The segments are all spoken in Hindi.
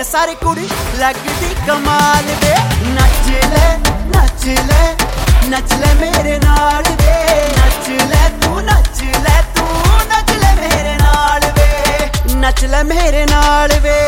सारी कुड़ी लगदी कमाल वे। नच ले नच ले नच ले मेरे नाल वे, नच ले तू नच ले तू नच ले मेरे नाल वे, नच ले मेरे नाल वे।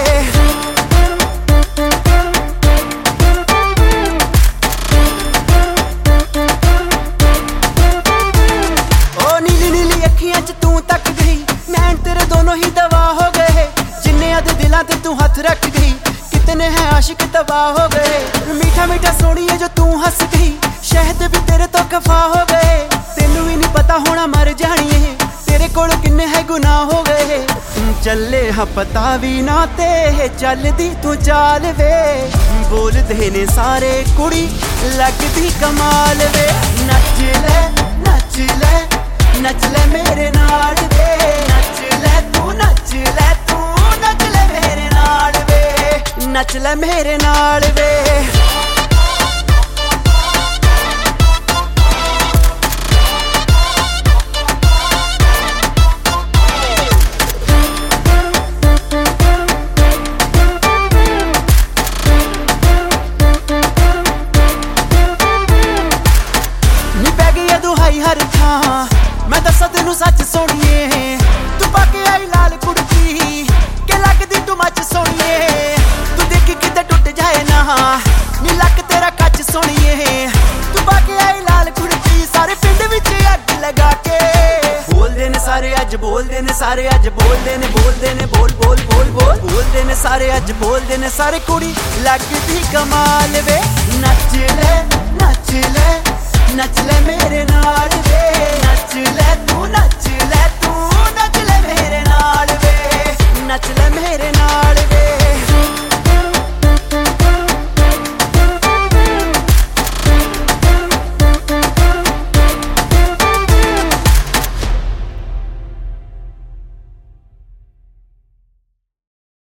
तू हाथ रख गई, कितने हैं आशिक तबाह हो गए। मीठा मीठा सोनिए जो तू हंस गई, शहद भी तेरे तो खफा हो गए। तेनू भी नहीं पता होना मर जानी है, तेरे कोल किन्ने है गुनाह हो गए। चले हा पता भी ना ते चलदी तू चाल वे, बोलदे ने सारे कुड़ी लगदी कमाल वे। नच ले नच ले नच ले मेरे नाल वे, नच ले तू नच ले तू नच ले मेरे नाल वे, नच ले मेरे नाल वे। नी पै गई दुहाई हर थां, मैं दसा तेनू सच सोनिए, तू पाके आई लाल कुड़ती के लगदी तू मच सोनिए। तू देखी किते टुट जाए ना नी लक तेरा कच सोनिए, तू पाके आई लाल कुड़ती सारे पिंड विच अग लगा के। बोलदे ने सारे अज बोलदे ने सारे अज बोलदे ने बोल बोल बोल बोल बोलदे ने सारे अज बोलदे ने सारे कुड़ी लगदी कमाल वे। नच ले नच ले नच ले मेरे नाल